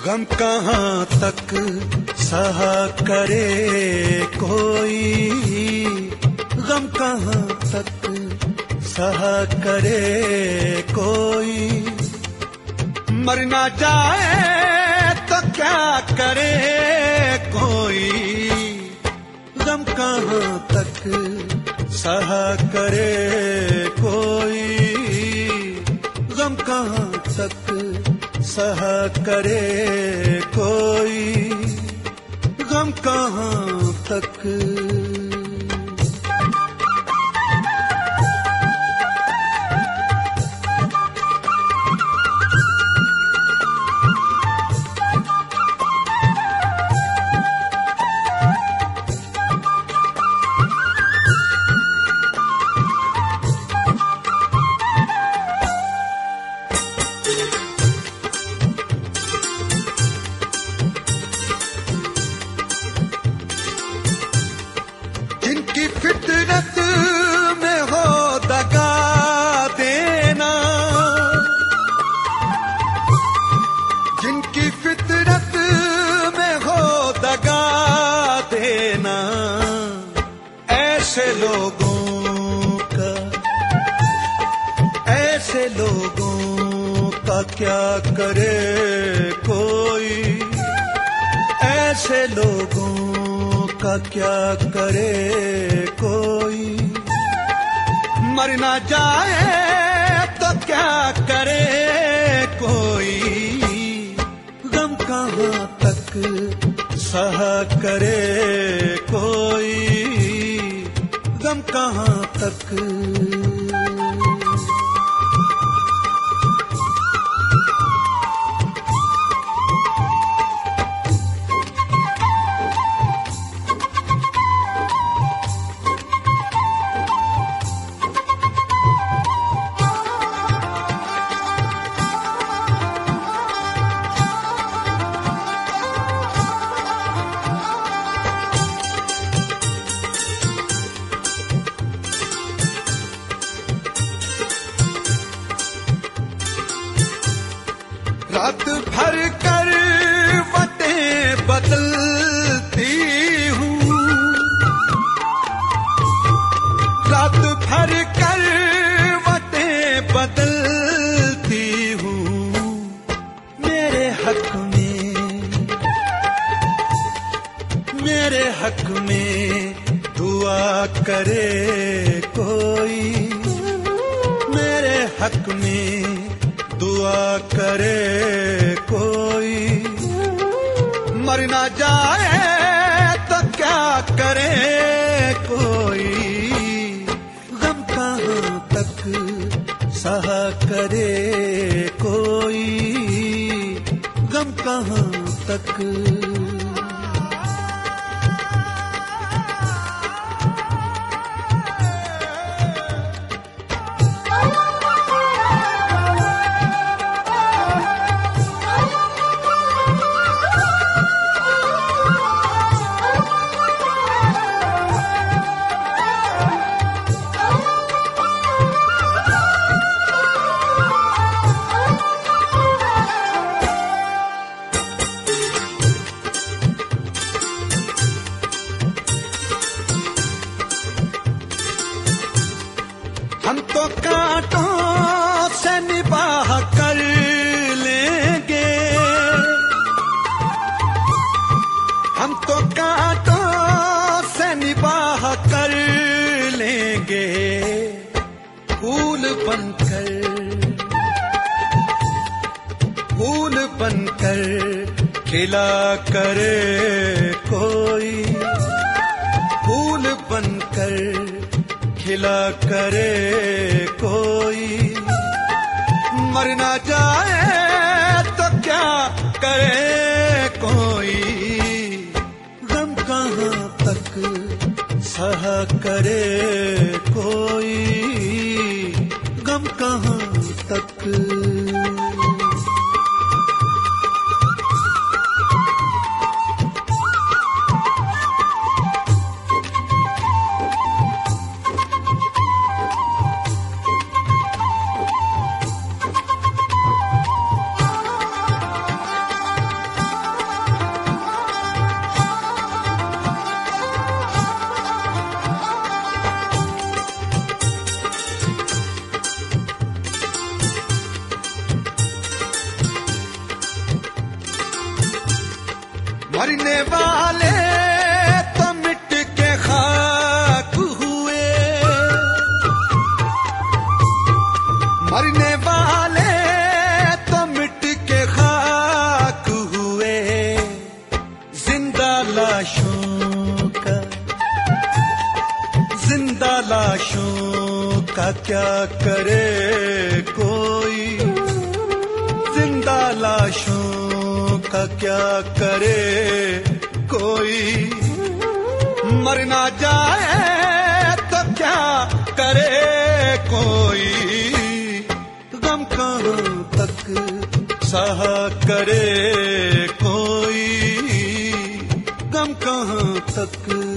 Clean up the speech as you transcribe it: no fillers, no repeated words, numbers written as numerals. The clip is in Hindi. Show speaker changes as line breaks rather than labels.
गम कहाँ तक सहा करे कोई, गम कहाँ तक सहा करे कोई, मर ना जाए तो क्या करे कोई, गम कहाँ तक सहा करे कोई, गम कहाँ तक सहा करे कोई, गम कहाँ तक। फितरत में हो दगा देना, जिनकी फितरत में हो दगा देना, ऐसे लोगों का क्या करे कोई, ऐसे लोगों का क्या करे कोई, मर ना जाए तो क्या करे कोई, गम कहाँ तक सहा करे कोई, गम कहाँ तक। रात भर करवटें बदलती हूँ, रात भर करवटें बदलती हूँ, मेरे हक में दुआ करे कोई, मेरे हक में दुआ करे कोई, मर ना जाए तो क्या करे कोई, गम कहाँ तक सहा करे कोई, गम कहाँ तक। हम तो कांटों से निबाह कर लेंगे, हम तो कांटों से निबाह कर लेंगे, फूल बनकर खिला करे कोई, फूल बनकर खिला करे कोई, मर ना जाए तो क्या करे कोई, गम कहाँ तक सहा करे कोई, गम कहाँ तक। मरने वाले तो मिट के खाक हुए, मरने वाले तो मिट के खाक हुए, जिंदा लाशों का क्या करे कोई, जिंदा लाशों का क्या करे कोई, मर ना जाए तो क्या करे कोई, गम कहाँ तक सहा करे कोई, गम कहाँ तक